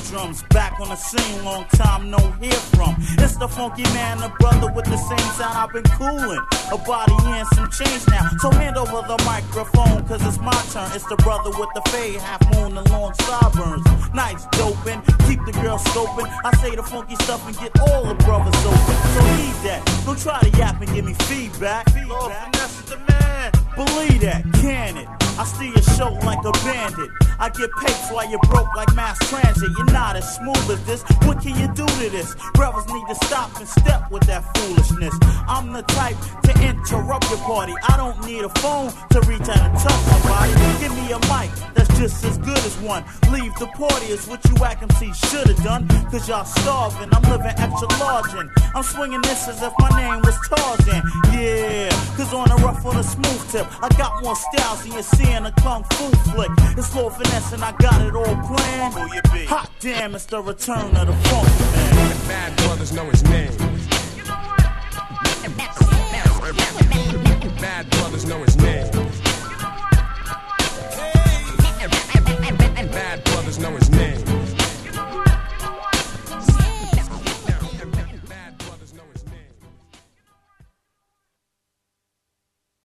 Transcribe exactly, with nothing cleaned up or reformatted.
drums, back on the scene, long time no hear from. It's the funky man, the brother with the same sound I've been cooling. A body and some change now, so hand over the microphone, cause it's my turn. It's the brother with the fade, half moon and long sideburns. Nice doping, keep the girl scoping. I say the funky stuff and get all the brothers open. So leave that, don't try to yap and give me feedback. Lord, finesse is the man. Believe that, can it? I steal your show like a bandit. I get papes while you're broke like mass transit. You're not as smooth as this. What can you do to this? Brothers need to stop and step with that foolishness. I'm the type to interrupt your party. I don't need a phone to reach out and touch somebody. Give me a mic that's just as good as one. Leave the party is what you whack M C should have done. Cause y'all starving, I'm living extra large and I'm swinging this as if my name was Tarzan. Yeah, cause on a rough on a smooth tip, I got more styles than you see in a kung fu flick. It's Lord Finesse and I got it all planned. Who you be? Hot damn, it's the return of the funk man. The Bad Brothers know his name. You know what? Bad Brothers know his name.